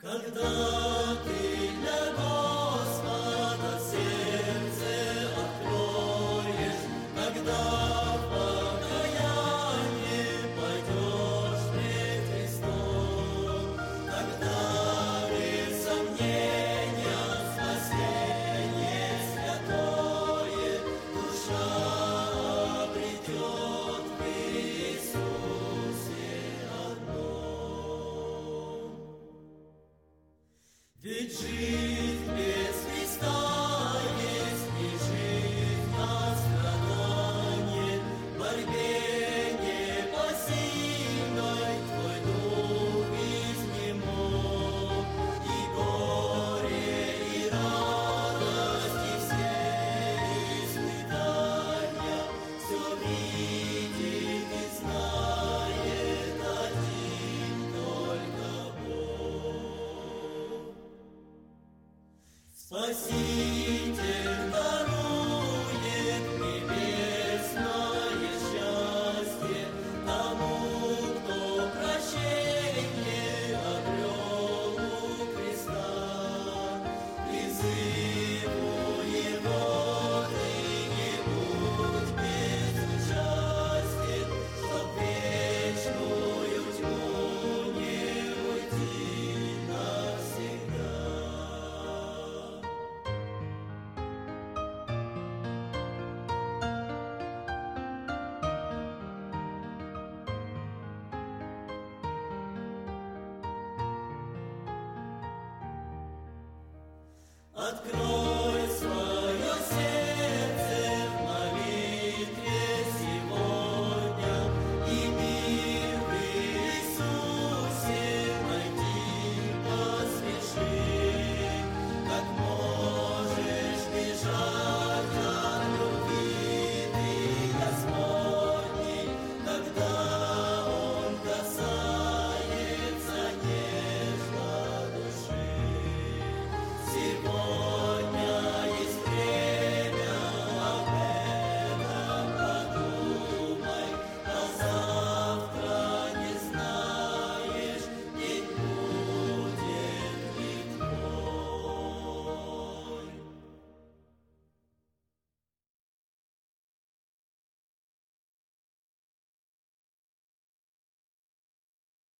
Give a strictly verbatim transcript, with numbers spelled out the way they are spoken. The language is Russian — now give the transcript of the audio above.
Когда ты для Господа сердце откроешь, когда в покаяние пойдешь пред Христом, тогда без сомнения спасение святое душа обретет в Иисусе одном. Ведь жизнь без Христа есть не жизнь, а страдание, в борьбе непосильной твой дух изнемог, и горе, и радость, и все испытания, все видит и знает один только Бог. Спаситель